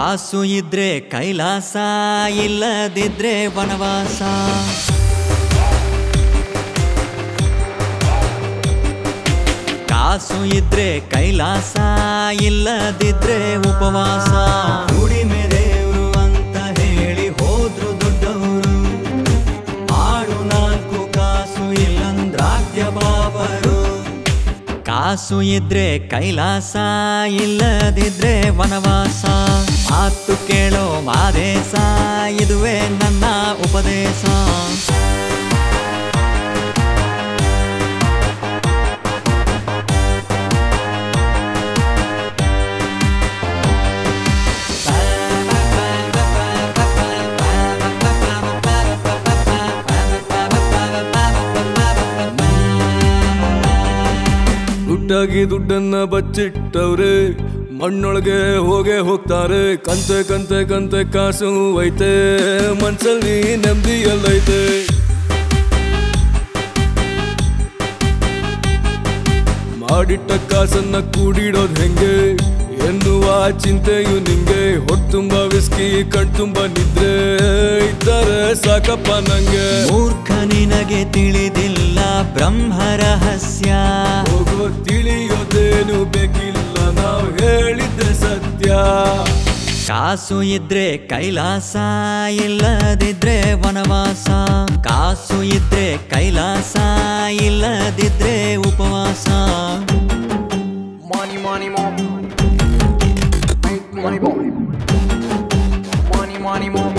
ಕಾಸು ಇದ್ರೆ ಕೈಲಾಸ, ಇಲ್ಲದಿದ್ರೆ ವನವಾಸ. ಕಾಸು ಇದ್ರೆ ಕೈಲಾಸ, ಇಲ್ಲದಿದ್ರೆ ಉಪವಾಸ. ದುಡಿಮೆ ದೇವ್ರು ಅಂತ ಹೇಳಿ ಹೋದ್ರು ದೊಡ್ಡವರು, ಆಡು ನಾಲ್ಕು ಕಾಸು ಇಲ್ಲಂದ್ರಾಗ್ಯ ಬಾಬರು. ಕಾಸು ಇದ್ರೆ ಕೈಲಾಸ, ಇಲ್ಲದಿದ್ರೆ ವನವಾಸ. ಮಾತು ಕೇಳೋ ಮಾದೇಶ, ಇದುವೇ ನನ್ನ ಉಪದೇಶ. ದುಡ್ಡಾಗಿ ದುಡ್ಡನ್ನ ಬಚ್ಚಿಟ್ಟವ್ರೆ, ಮಣ್ಣೊಳಗೆ ಹೋಗೇ ಹೋಗ್ತಾರೆ. ಕಂತೆ ಕಂತೆ ಕಂತೆ ಕಾಸು ಐತೆ, ಮನ್ಸಲ್ಲಿ ನೆಮ್ಮದಿ ಎಲ್ಲೈತೆ. ಮಾಡಿಟ್ಟ ಕಾಸನ್ನ ಕೂಡಿಡೋದ್ ಹೆಂಗೆ ಎನ್ನುವ ಚಿಂತೆಯು ನಿಂಗೆ. ಹೊಟ್ಟುಂಬ ವಿಸ್ಕಿ ಕಣ್ತುಂಬ ನಿದ್ರೆ ಇದ್ದರೆ ಸಾಕಪ್ಪ ನಂಗೆ. ಮೂರ್ಖ ನಿನಗೆ ತಿಳಿದಿಲ್ಲ ಬ್ರಹ್ಮ ರಹಸ್ಯ, ಹೋಗೋ ತಿಳಿಯೋದೇನು ಬೇಕಿಲ್ಲ, ನಾವು ಹೇಳಿದ್ರೆ ಸತ್ಯ. ಕಾಸು ಇದ್ರೆ ಕೈಲಾಸ, ಇಲ್ಲದಿದ್ರೆ ವನವಾಸ. ಕಾಸು ಇದ್ರೆ ಕೈಲಾಸ, ಇಲ್ಲದಿದ್ರೆ ಉಪವಾಸ. Money, money, money. Make money, boy. Money, money, money.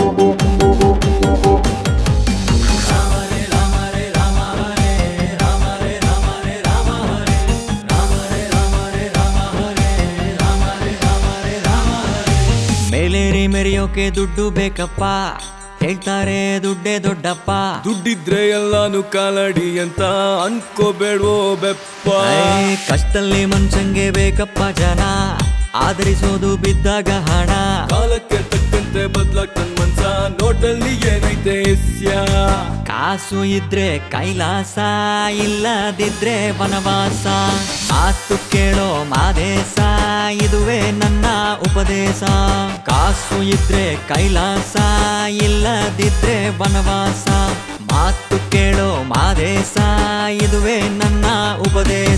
ಮೇಲೇರಿ ಮೆರೆಯೋಕೆ ದುಡ್ಡು ಬೇಕಪ್ಪ, ಹೇಳ್ತಾರೆ ದುಡ್ಡೇ ದೊಡ್ಡಪ್ಪ. ದುಡ್ಡಿದ್ರೆ ಎಲ್ಲಾನು ಕಾಲಡಿ ಅಂತ ಅನ್ಕೋಬೇಡ್ವೋ ಬೆಪ್ಪ. ಕಷ್ಟಲ್ಲಿ ಮನ್ಸಂಗೆ ಬೇಕಪ್ಪ ಜನ, ಆದರಿಸೋದು ಬಿದ್ದಾಗ ಹಣ. ಕಾಲಕ್ಕೆ ತಕ್ಕಂತೆ ಬದ್ಲಾಗ್ತನ್ ಮನ್ಸ, ನೋಟಲ್ಲಿ ಏನೈತೆ ಎಸ್ಯ. ಕಾಸು ಇದ್ರೆ ಕೈಲಾಸ, ಇಲ್ಲದಿದ್ರೆ ವನವಾಸ. ಮಾತು ಕೇಳೋ ಮಾದೇಶ, ಇದುವೇ ನನ್ನ ಉಪದೇಶ. ಕಾಸು ಇದ್ರೆ ಕೈಲಾಸ, ಇಲ್ಲದಿದ್ರೆ ವನವಾಸ. ಮಾತು ಕೇಳೋ ಮಾದೇಶ, ಇದುವೇ ನನ್ನ ಉಪದೇಶ.